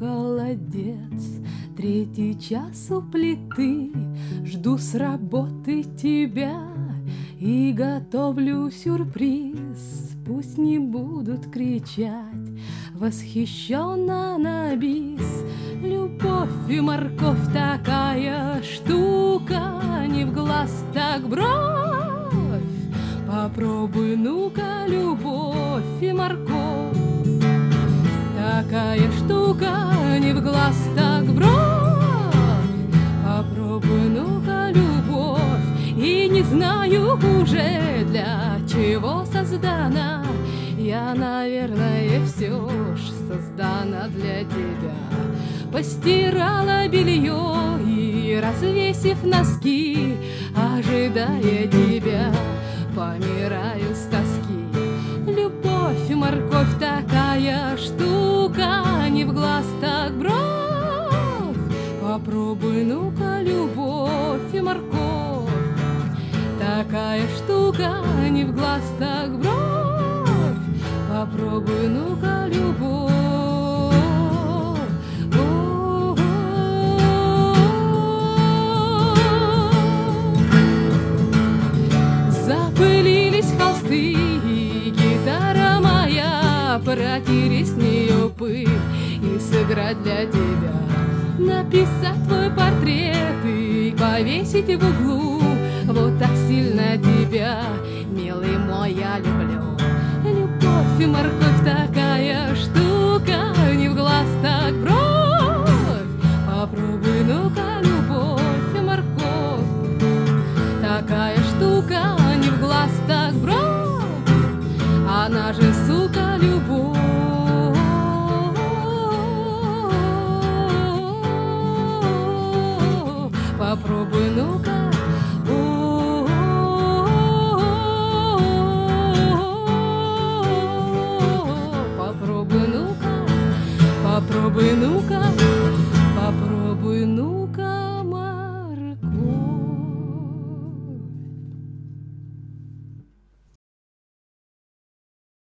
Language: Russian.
холодец, третий час у плиты. Жду с работы тебя и готовлю сюрприз. Пусть не будут кричать восхищенно на бис. Любовь и морковь такая штука, не в глаз так бровь. Попробуй, ну-ка, любовь и морковь. Такая штука, не в глаз так бровь. Попробуй, ну-ка, любовь. И не знаю уже, для чего создана. Я, наверное, все ж создана для тебя. Постирала белье и, развесив носки, ожидая тебя, помираю с тоски. Любовь и морковь такая штука, не в глаз так бровь. Попробуй, ну-ка, любовь и морковь. Такая штука, не в глаз так бровь. Попробуй, ну-ка, любовь. Запылились холсты, и гитара моя, протереть с нее пыль и сыграть для тебя. Написать твой портрет и повесить в углу. Вот так сильно тебя, милый мой, я люблю. Любовь и морковь такая штука, не в глаз так бровь. Попробуй, ну-ка, любовь и морковь. Такая штука, не в глаз так бровь. Она же, сука, любовь. Попробуй, ну-ка. Попробуй, ну-ка.